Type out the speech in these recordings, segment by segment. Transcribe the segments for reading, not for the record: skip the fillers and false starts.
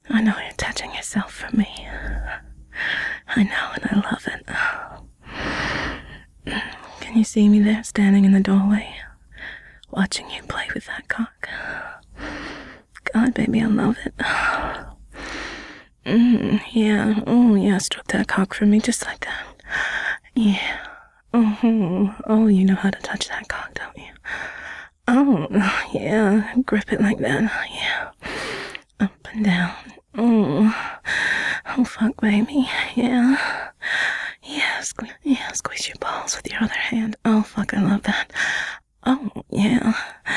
I know you're touching yourself for me. I know, and I love it. Can you see me there, standing in the doorway, watching you play with that cock? God, baby, I love it. Yeah, oh yeah, stroke that cock for me, just like that. Yeah. Oh, you know how to touch that cock, don't you? Oh, yeah, grip it like that. Yeah. Up and down. Oh, fuck, baby. Yeah. Yeah, squeeze your balls with your other hand. Oh, fuck, I love that. Oh, yeah.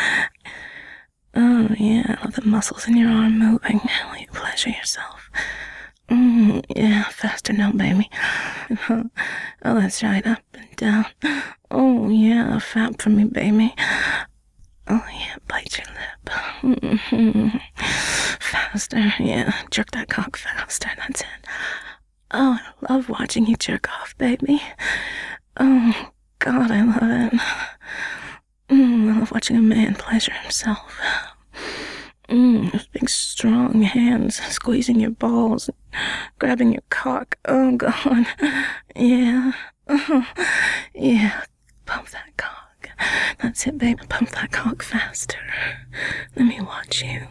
Oh, yeah, I love the muscles in your arm moving while you pleasure yourself. Yeah, faster now, baby. Oh, that's right, up and down. Oh, yeah, fap for me, baby. Oh, yeah, bite your lip. Faster, yeah, jerk that cock faster, that's it. Oh, I love watching you jerk off, baby. Oh, God, I love it. I love watching a man pleasure himself. Those big, strong hands squeezing your balls, grabbing your cock. Oh, God. Yeah. Yeah. Pump that cock. That's it, baby. Pump that cock faster. Let me watch you.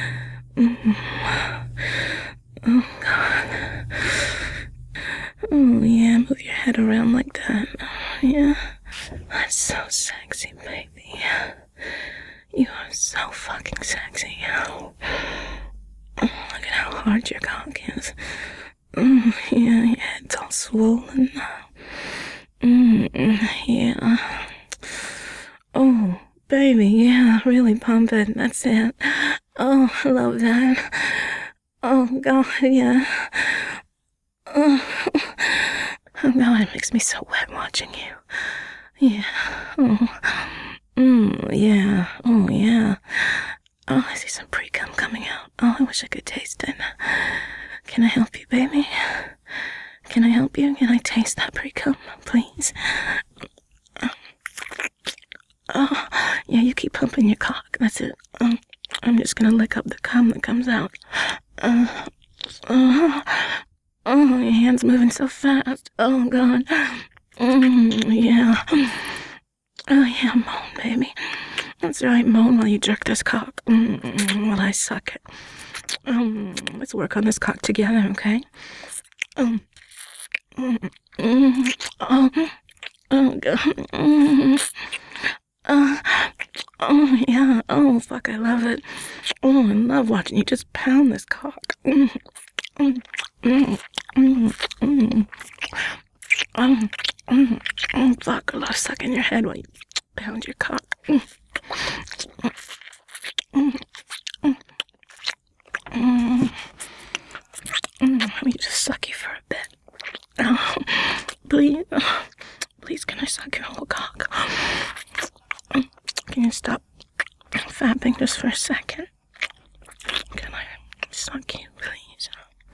Oh, God. Oh, yeah. Move your head around like that. Yeah. That's so sexy, baby. You are so fucking sexy. Look at how hard your cock is. Yeah, your head's all swollen. Yeah. Oh, baby, yeah, really pump it. That's it. Oh, I love that. Oh, God, yeah. Oh, God, it makes me so wet watching you. Yeah. Oh. Yeah. Oh, yeah. Oh, I see some pre-cum coming out. Oh, I wish I could taste it. Can I help you, baby? Can I help you? Can I taste that pre-cum, please? Oh, yeah, you keep pumping your cock. That's it. I'm just gonna lick up the cum that comes out. Oh, your hand's moving so fast. Oh, God. Yeah. Oh, yeah, moan, baby. That's right, moan while you jerk this cock. While I suck it. Let's work on this cock together, okay? Oh, God. Oh, yeah. Oh, fuck, I love it. Oh, I love watching you just pound this cock. Fuck, I love sucking your head while you pound your cock. Let me just suck you for a bit. Oh, please, can I suck your whole cock? Can you stop fapping just for a second? Can I suck you, please?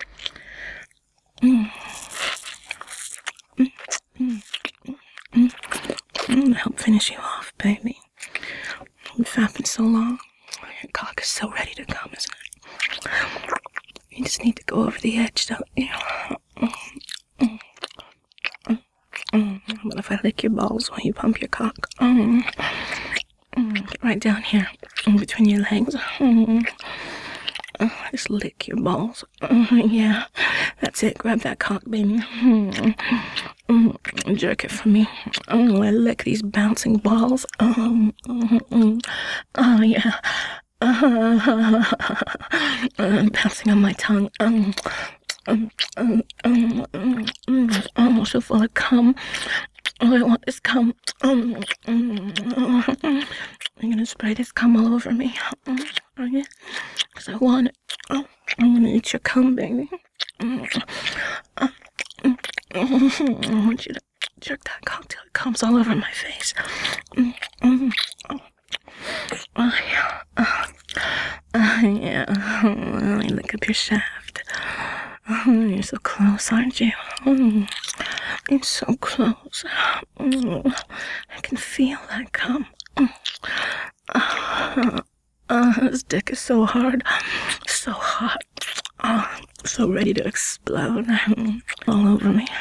Help finish you off, baby. You've been fapping so long. Your cock is so ready to come, isn't it? You just need to go over the edge, don't you? What if I lick your balls while you pump your cock? Get right down here, in between your legs. Just lick your balls. Yeah, that's it. Grab that cock, baby. Jerk it for me. I lick these bouncing balls. Oh, yeah. Bouncing on my tongue. So full of cum. Oh, I want this cum. I'm gonna spray this cum all over me. Oh, yeah. Because I want it. I'm gonna eat your cum, baby. I want you to jerk that cock till it comes all over my face. Yeah. Let me lick up your shaft. You're so close, aren't you? You're so close. I can feel that cum. This dick is so hard, so hot. so ready to explode all over me.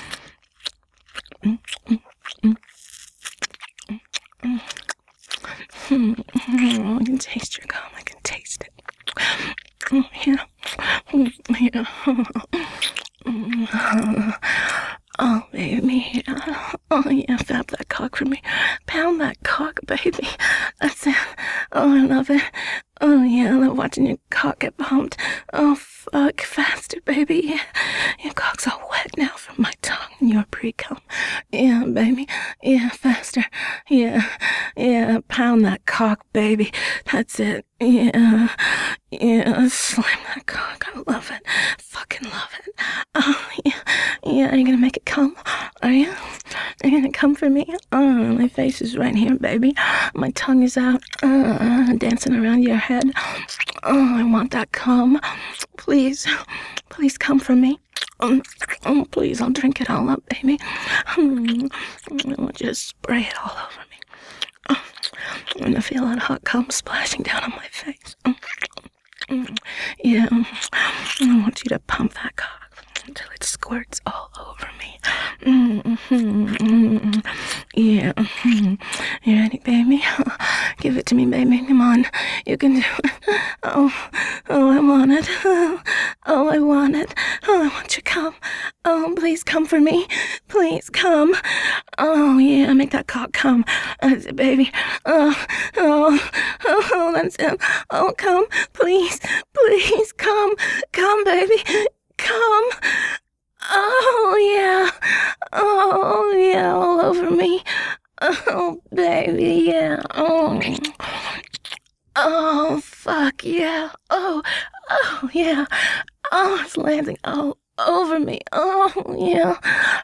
I can taste your cum. I can taste it. Yeah. Yeah. Oh, baby. Oh, yeah. Fap that cock for me. Pound that cock, baby. That's it. Oh, I love it. Oh, yeah. I love watching your cock get pumped. Oh, fuck. Faster, baby. Yeah. Your cock's all wet now from my tongue and your pre-cum. Yeah, baby. Yeah, faster. Yeah. Yeah. Pound that cock, baby. That's it. Yeah. Yeah. Slam that cock. I love it. Fucking love it. Oh, yeah. Yeah. Are you gonna make it come? Are you? Are you gonna come for me? Oh, my face is right here, baby. My tongue is out. Dancing around your head. Oh, I want that cum. Please. Please come for me. Oh, please, I'll drink it all up, baby. I want you to spray it all over me. I'm gonna feel that hot cum splashing down on my face. Yeah, I want you to pump that cock until it squirts all over me. Yeah. You ready, baby? Give it to me, baby. Come on. You can do it. Oh, I want it. Oh, I want it. Oh, I want your cum. Oh, please come for me. Please come. Oh, yeah, make that cock come. That's it, baby. Oh, that's it. Oh, come. Please come. Come, baby. Come. Oh, yeah. Oh, yeah, all over me. Oh, baby, yeah. Oh, fuck, yeah. Oh, yeah. Oh, it's landing all over me. Oh, yeah.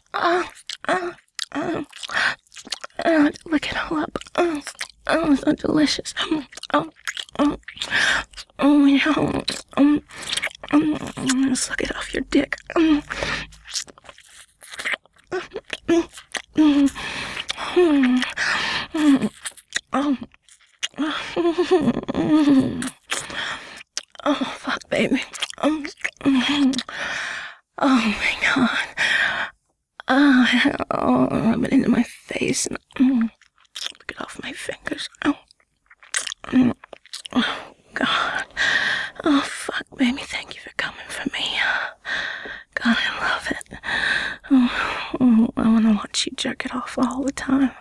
Lick it all up. Oh, so delicious. Yeah. Suck it off your dick. Oh, fuck, baby. Oh, my God. Rub it into my face and lick it off my fingers. Oh, God. Oh, fuck, baby. Thank you for coming for me. God, I love it. I want to watch you jerk it off all the time.